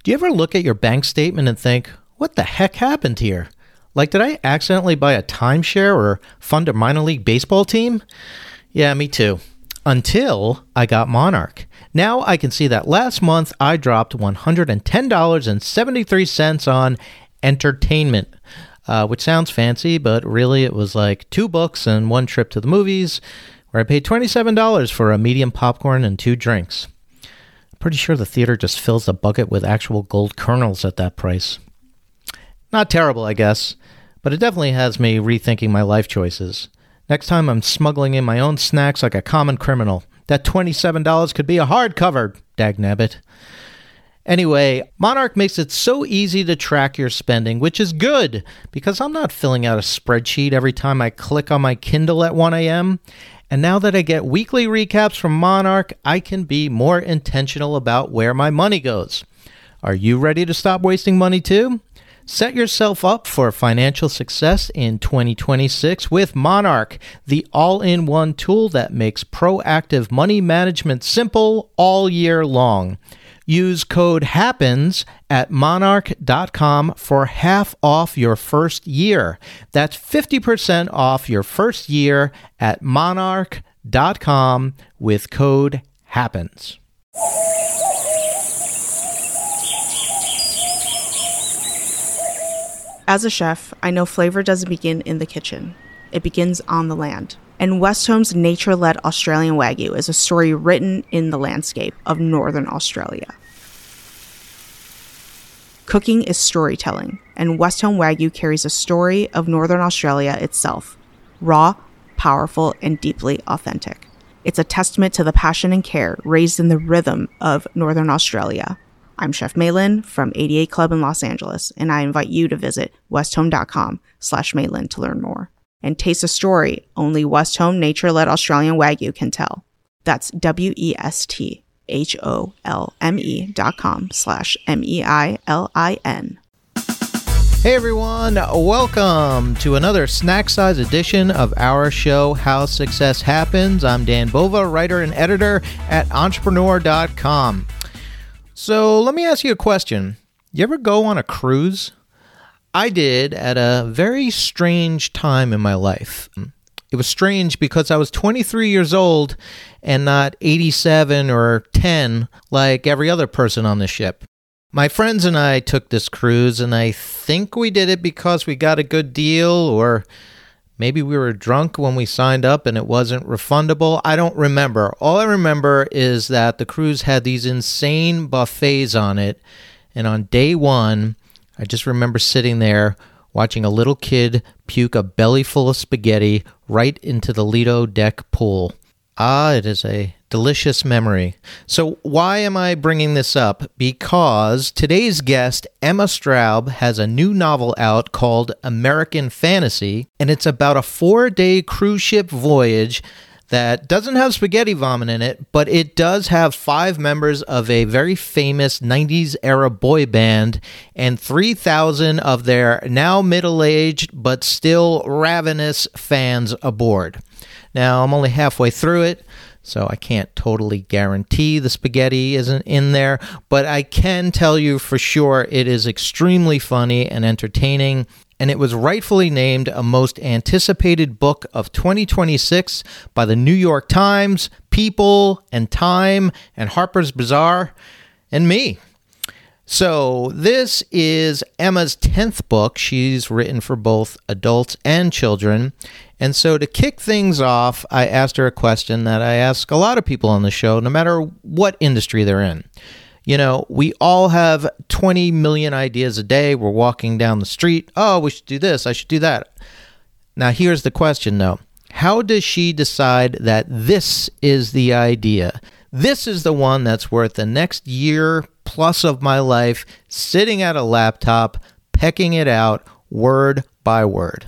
Do you ever look at your bank statement and think, what the heck happened here? Like, did I accidentally buy a timeshare or fund a minor league baseball team? Yeah, me too. Until I got Monarch. Now I can see that last month I dropped $110.73 on entertainment, which sounds fancy, but really it was like 2 books and 1 trip to the movies, where I paid $27 for a medium popcorn and 2 drinks. Pretty sure the theater just fills the bucket with actual gold kernels at that price. Not terrible, I guess, but it definitely has me rethinking my life choices. Next time I'm smuggling in my own snacks like a common criminal. That $27 could be a hardcover, dagnabbit. Anyway, Monarch makes it so easy to track your spending, which is good, because I'm not filling out a spreadsheet every time I click on my Kindle at 1 a.m., and now that I get weekly recaps from Monarch, I can be more intentional about where my money goes. Are you ready to stop wasting money too? Set yourself up for financial success in 2026 with Monarch, the all-in-one tool that makes proactive money management simple all year long. Use code HAPPENS at monarch.com for half off your first year. That's 50% off your first year at monarch.com with code HAPPENS. As a chef, I know flavor doesn't begin in the kitchen. It begins on the land. And Westhome's nature-led Australian Wagyu is a story written in the landscape of Northern Australia. Cooking is storytelling, and Westhome Wagyu carries a story of Northern Australia itself. Raw, powerful, and deeply authentic. It's a testament to the passion and care raised in the rhythm of Northern Australia. I'm Chef Maylin from 88 Club in Los Angeles, and I invite you to visit westhome.com/Maylin to learn more. And taste a story only Westhome nature-led Australian Wagyu can tell. That's westhome.com/MEILIN. Hey everyone, welcome to another snack-size edition of our show, How Success Happens. I'm Dan Bova, writer and editor at Entrepreneur.com. So let me ask you a question. You ever go on a cruise? I did at a very strange time in my life. It was strange because I was 23 years old and not 87 or 10 like every other person on the ship. My friends and I took this cruise, and I think we did it because we got a good deal, or maybe we were drunk when we signed up and it wasn't refundable. I don't remember. All I remember is that the cruise had these insane buffets on it, and on day 1, I just remember sitting there watching a little kid puke a belly full of spaghetti right into the Lido deck pool. Ah, it is a delicious memory. So why am I bringing this up? Because today's guest, Emma Straub, has a new novel out called American Fantasy, and it's about a 4-day cruise ship voyage that doesn't have spaghetti vomit in it, but it does have 5 members of a very famous 90s era boy band and 3,000 of their now middle-aged but still ravenous fans aboard. Now, I'm only halfway through it, so I can't totally guarantee the spaghetti isn't in there, but I can tell you for sure it is extremely funny and entertaining, and it was rightfully named a most anticipated book of 2026 by the New York Times, People, and Time, and Harper's Bazaar, and me. So this is Emma's 10th book. She's written for both adults and children. And so to kick things off, I asked her a question that I ask a lot of people on the show, no matter what industry they're in. You know, we all have 20 million ideas a day. We're walking down the street. Oh, we should do this. I should do that. Now, here's the question, though. How does she decide that this is the idea? This is the one that's worth the next year plus of my life sitting at a laptop, pecking it out word by word.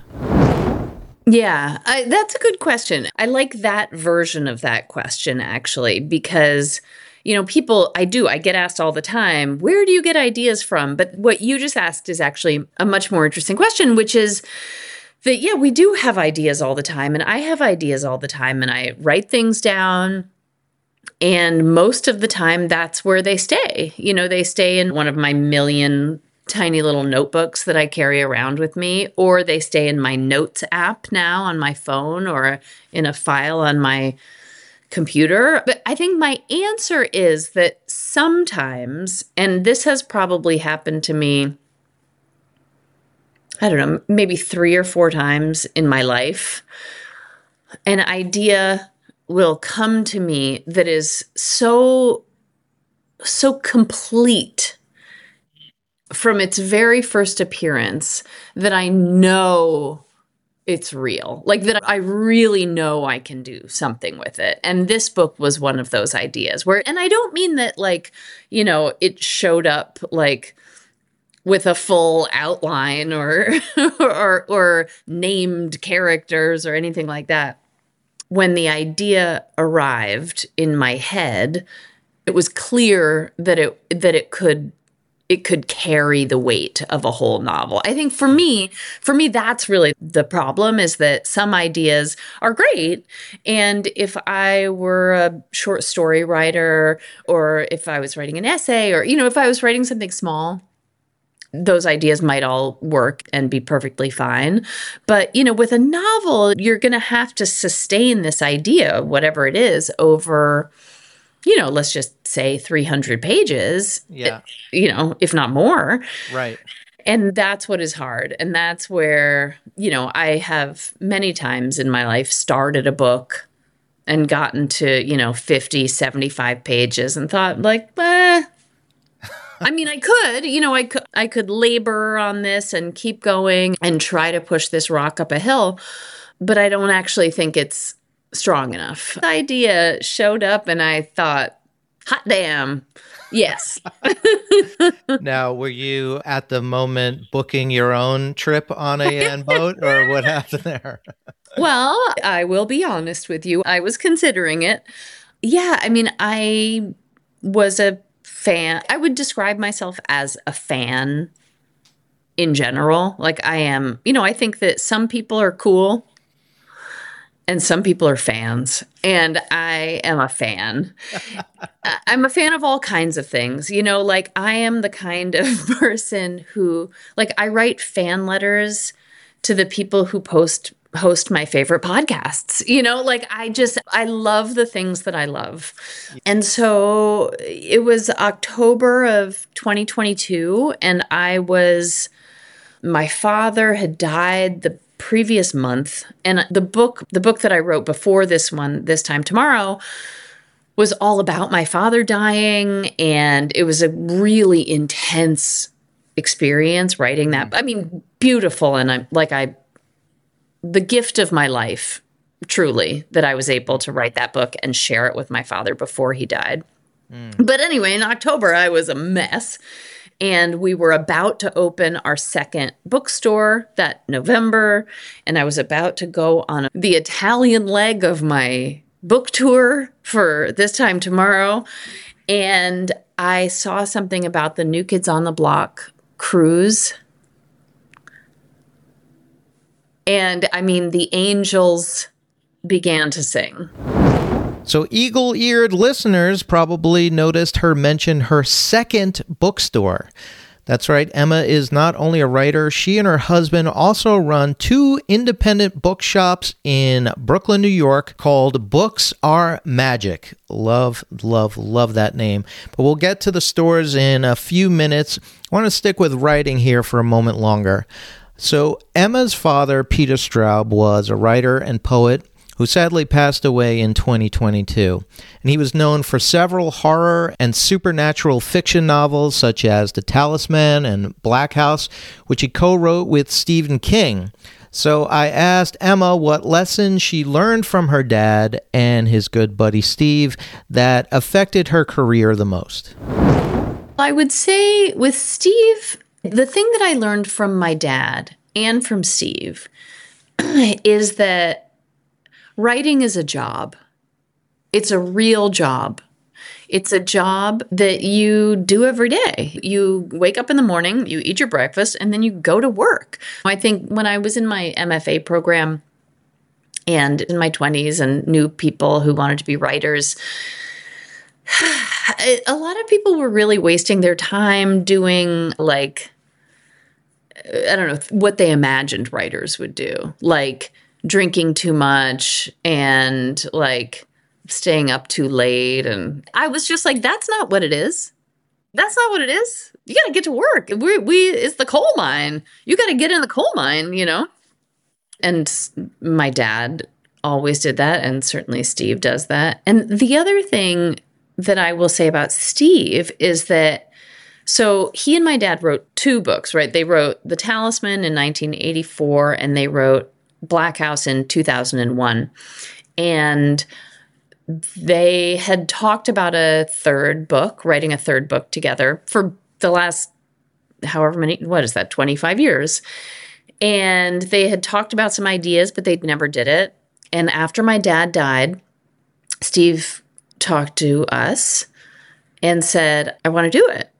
Yeah, that's a good question. I like that version of that question, actually, because, you know, I get asked all the time, where do you get ideas from? But what you just asked is actually a much more interesting question, which is that, yeah, we do have ideas all the time, and I have ideas all the time, and I write things down. And most of the time, that's where they stay. They stay in one of my million tiny little notebooks that I carry around with me, or they stay in my notes app now on my phone or in a file on my computer. But I think my answer is that sometimes, and this has probably happened to me, I don't know, maybe 3 or 4 times in my life, an idea will come to me that is so complete from its very first appearance that I know it's real. Like that I really know I can do something with it. And this book was one of those ideas and I don't mean that it showed up with a full outline or or named characters or anything like that. When the idea arrived in my head, it was clear that it could carry the weight of a whole novel. I think for me, that's really the problem, is that some ideas are great. And if I were a short story writer, or if I was writing an essay, or, if I was writing something small, those ideas might all work and be perfectly fine. But, with a novel, you're going to have to sustain this idea, whatever it is, over, let's just say 300 pages, if not more. Right. And that's what is hard. And that's where, I have many times in my life started a book and gotten to, 50, 75 pages and thought I mean, I could labor on this and keep going and try to push this rock up a hill, but I don't actually think it's strong enough. The idea showed up and I thought, hot damn, yes. Now, were you at the moment booking your own trip on a boat, or what happened there? Well, I will be honest with you. I was considering it. Yeah, I mean, I was a fan. I would describe myself as a fan in general. Like I am, I think that some people are cool and some people are fans, and I am a fan. I'm a fan of all kinds of things, I am the kind of person who, I write fan letters to the people who host my favorite podcasts. I love the things that I love. And so it was October of 2022, and my father had died the previous month, and the book that I wrote before this one, This Time Tomorrow, was all about my father dying, and it was a really intense experience writing that. I mean, beautiful, and the gift of my life, truly, that I was able to write that book and share it with my father before he died. But anyway, in October, I was a mess. And we were about to open our second bookstore that November. And I was about to go on the Italian leg of my book tour for This Time Tomorrow. And I saw something about the New Kids on the Block cruise. And I mean, the angels began to sing. So eagle-eared listeners probably noticed her mention her second bookstore. That's right, Emma is not only a writer, she and her husband also run 2 independent bookshops in Brooklyn, New York, called Books Are Magic. Love, love, love that name. But we'll get to the stores in a few minutes. I want to stick with writing here for a moment longer. So Emma's father, Peter Straub, was a writer and poet who sadly passed away in 2022. And he was known for several horror and supernatural fiction novels such as The Talisman and Black House, which he co-wrote with Stephen King. So I asked Emma what lessons she learned from her dad and his good buddy Steve that affected her career the most. I would say with Steve, the thing that I learned from my dad and from Steve is that writing is a job. It's a real job. It's a job that you do every day. You wake up in the morning, you eat your breakfast, and then you go to work. I think when I was in my MFA program and in my 20s and knew people who wanted to be writers, A lot of people were really wasting their time doing like, I don't know, what they imagined writers would do, like drinking too much and like staying up too late. And I was just like, that's not what it is. That's not what it is. You got to get to work. It's the coal mine. You got to get in the coal mine, you know? And my dad always did that. And certainly Steve does that. And the other thing that I will say about Steve is that, so he and my dad wrote 2 books, right? They wrote The Talisman in 1984 and they wrote Black House in 2001. And they had talked about a 3rd book, writing a 3rd book together for the last however many, 25 years. And they had talked about some ideas, but they never did it. And after my dad died, Steve talked to us and said, I want to do it.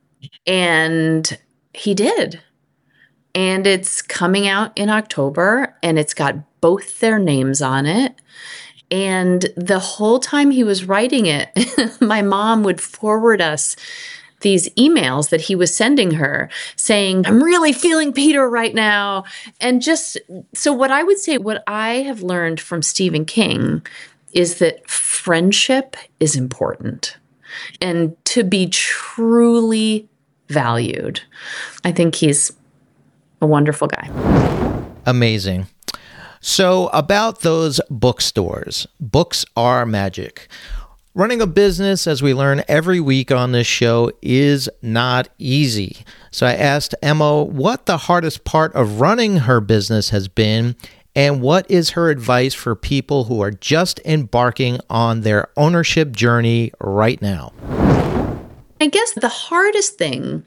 And he did. And it's coming out in October, and it's got both their names on it. And the whole time he was writing it, my mom would forward us these emails that he was sending her saying, I'm really feeling Peter right now. And just, so what I would say, what I have learned from Stephen King is that friendship is important and to be truly valued. I think he's a wonderful guy. Amazing. So about those bookstores, books are magic. Running a business, as we learn every week on this show, is not easy. So I asked Emma what the hardest part of running her business has been, and what is her advice for people who are just embarking on their ownership journey right now. I guess the hardest thing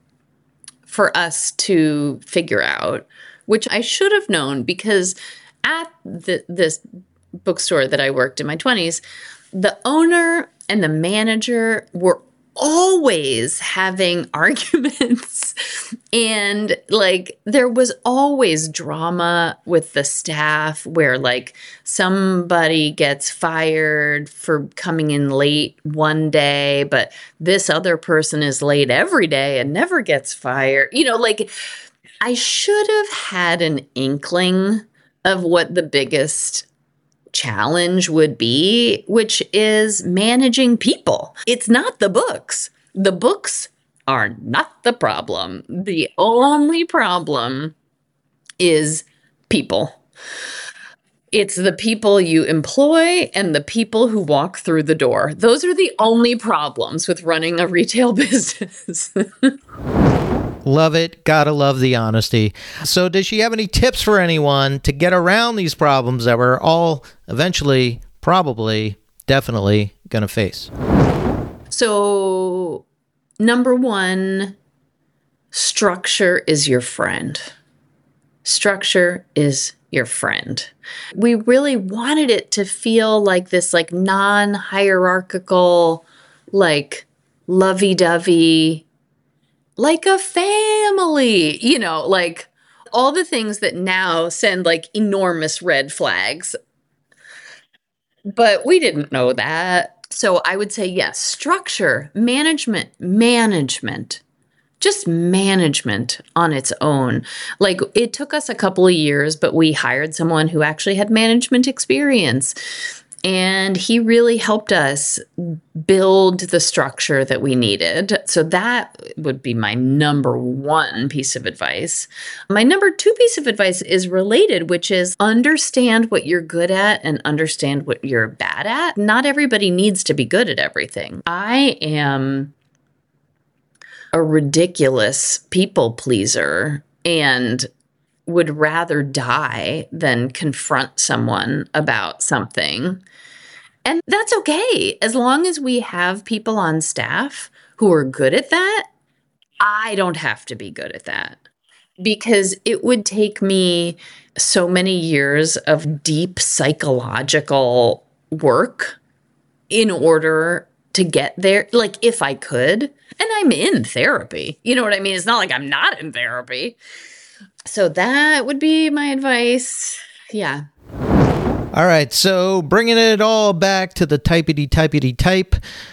for us to figure out, which I should have known because at this bookstore that I worked in my 20s, the owner and the manager were always having arguments and like there was always drama with the staff where like somebody gets fired for coming in late one day, but this other person is late every day and never gets fired. You know, like I should have had an inkling of what the biggest challenge would be, which is managing people. It's not the books. The books are not the problem. The only problem is people. It's the people you employ and the people who walk through the door. Those are the only problems with running a retail business. Love it. Gotta love the honesty. So does she have any tips for anyone to get around these problems that we're all eventually, probably, definitely going to face? So, number 1, structure is your friend. Structure is your friend. We really wanted it to feel like this like non-hierarchical, like lovey-dovey, like a family, you know, like all the things that now send like enormous red flags. But we didn't know that. So I would say, yes, structure, management, just management on its own. Like it took us a couple of years, but we hired someone who actually had management experience. And he really helped us build the structure that we needed. So that would be my number 1 piece of advice. My number 2 piece of advice is related, which is understand what you're good at and understand what you're bad at. Not everybody needs to be good at everything. I am a ridiculous people pleaser and would rather die than confront someone about something. And that's okay. As long as we have people on staff who are good at that, I don't have to be good at that. Because it would take me so many years of deep psychological work in order to get there. Like if I could, and I'm in therapy, you know what I mean? It's not like I'm not in therapy. So that would be my advice. Yeah. All right. So bringing it all back to the typey type.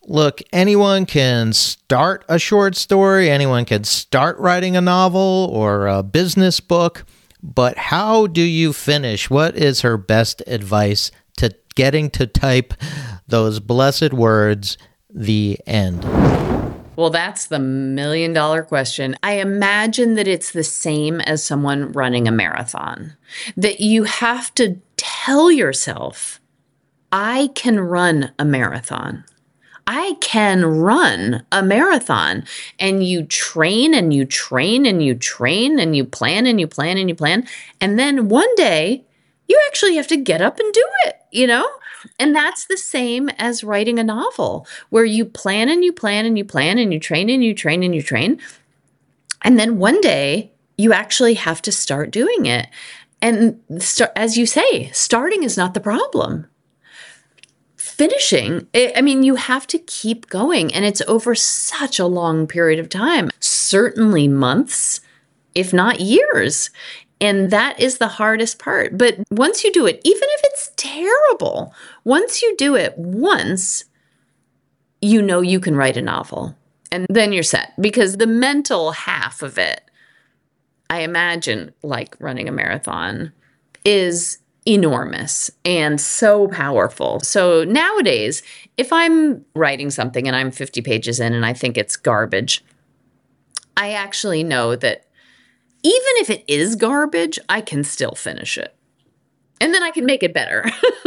Look, anyone can start a short story, anyone can start writing a novel or a business book, but how do you finish? What is her best advice to getting to type those blessed words, the end? Well, that's the million-dollar question. I imagine that it's the same as someone running a marathon, that you have to tell yourself, I can run a marathon. I can run a marathon. And you train and you train and you train and you plan and you plan and you plan. And then one day you actually have to get up and do it, you know? And that's the same as writing a novel, where you plan and you plan and you plan and you train and you train and you train. And then one day you actually have to start doing it. And as you say, starting is not the problem. Finishing, I mean, you have to keep going, and it's over such a long period of time, certainly months, if not years. And that is the hardest part. But once you do it, even if it's terrible, once you do it once, you know you can write a novel. And then you're set, because the mental half of it, I imagine, like running a marathon, is enormous and so powerful. So nowadays, if I'm writing something and I'm 50 pages in and I think it's garbage, I actually know that even if it is garbage, I can still finish it. And then I can make it better.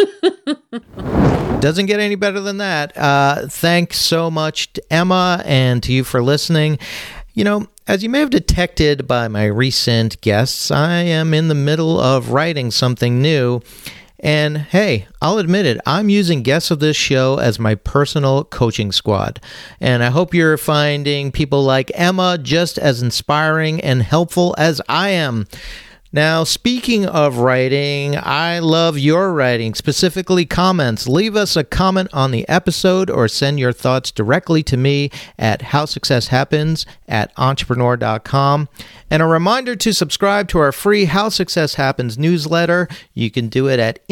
Doesn't get any better than that. Thanks so much to Emma and to you for listening. You know, as you may have detected by my recent guests, I am in the middle of writing something new. And hey, I'll admit it, I'm using guests of this show as my personal coaching squad. And I hope you're finding people like Emma just as inspiring and helpful as I am. Now, speaking of writing, I love your writing, specifically comments. Leave us a comment on the episode or send your thoughts directly to me at howsuccesshappens@entrepreneur.com. And a reminder to subscribe to our free How Success Happens newsletter. You can do it at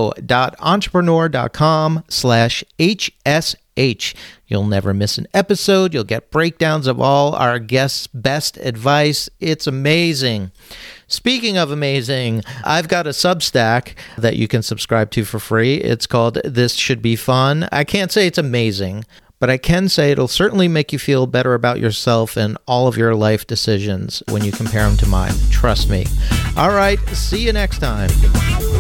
info.entrepreneur.com/HSH. You'll never miss an episode. You'll get breakdowns of all our guests' best advice. It's amazing. Speaking of amazing, I've got a Substack that you can subscribe to for free. It's called This Should Be Fun. I can't say it's amazing, but I can say it'll certainly make you feel better about yourself and all of your life decisions when you compare them to mine. Trust me. All right, see you next time.